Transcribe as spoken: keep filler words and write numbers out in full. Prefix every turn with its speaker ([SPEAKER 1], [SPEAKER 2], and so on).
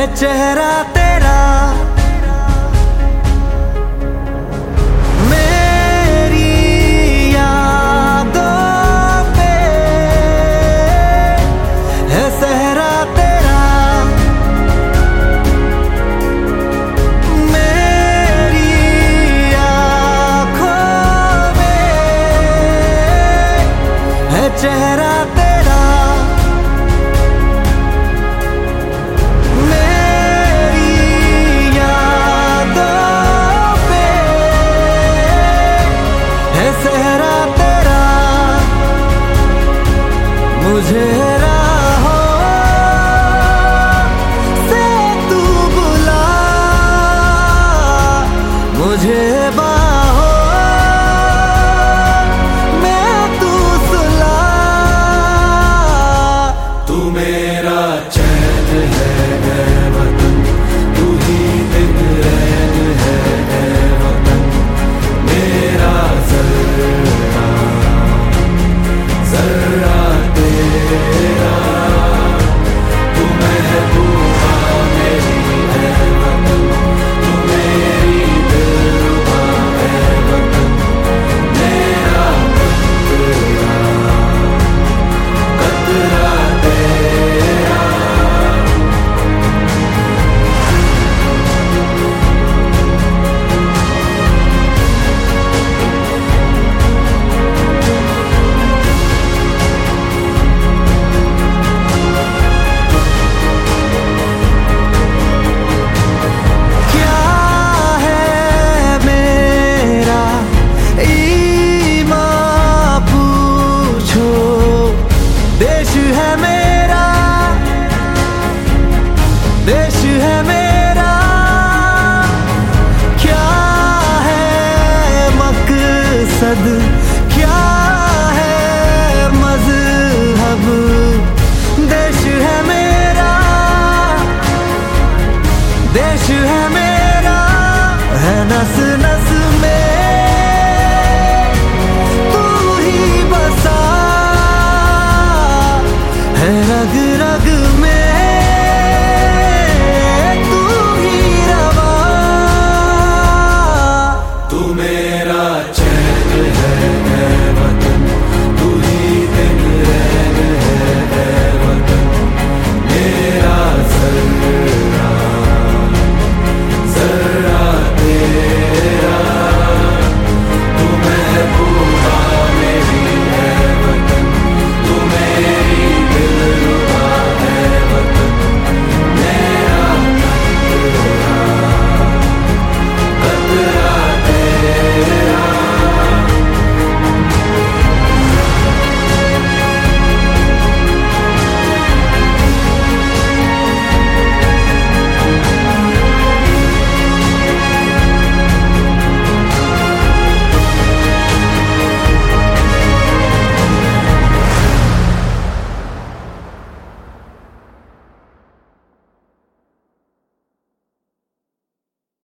[SPEAKER 1] चेहरा तेरा मेरी यादों पे है सहरा तेरा, मेरी आँखों में है चेहरा तेरा, सहरा तेरा। मुझे राहों से तू बुला, मुझे बाहों में तू सुला।
[SPEAKER 2] तू मेरा चैन है ऐ वतन, तू ही दिन रैन है ऐ वतन। मेरा जर्रा जर्रा तेरा, तू महबूबा मेरी है वतन, तू मेरी दिलरुबा है वतन। मेरा कतरा कतरा तेरा।
[SPEAKER 1] देश है मेरा, देश है मेरा, क्या है मकसद, क्या है मजहब। देश है मेरा, देश है मेरा, है नस नस में रग रग में तू ही रवा।
[SPEAKER 2] तू मेरा चैन है